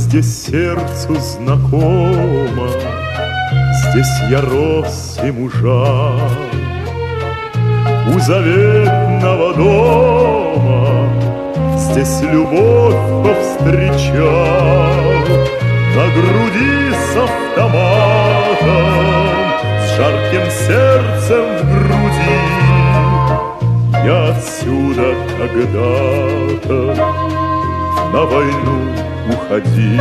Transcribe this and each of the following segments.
здесь сердцу знакомо, здесь я рос и мужал. У заветного дома здесь любовь повстречал. На груди с автоматом, с жарким сердцем в груди я отсюда когда-то на войну уходил.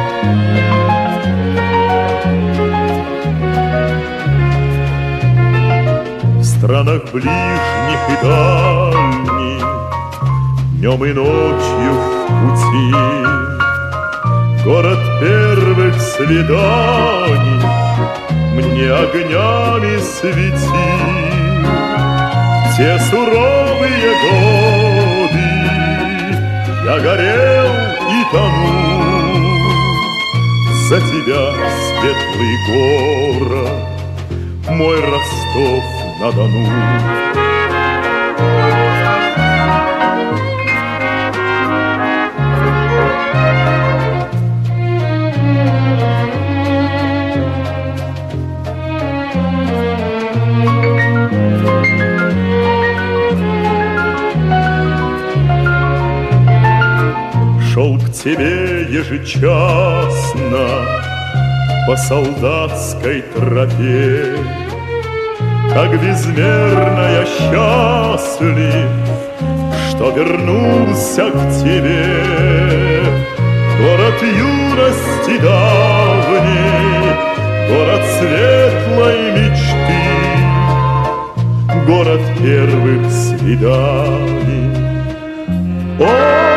В странах ближних и дальних, днем и ночью в пути, город первых свиданий мне огнями светил. Те суровые годы я горел и тонул за тебя, светлый город, мой Ростов-на-Дону. Шел к тебе ежечасно по солдатской тропе, как безмерно я счастлив, что вернулся к тебе. Город юности давней, город светлой мечты, город первых свиданий. О,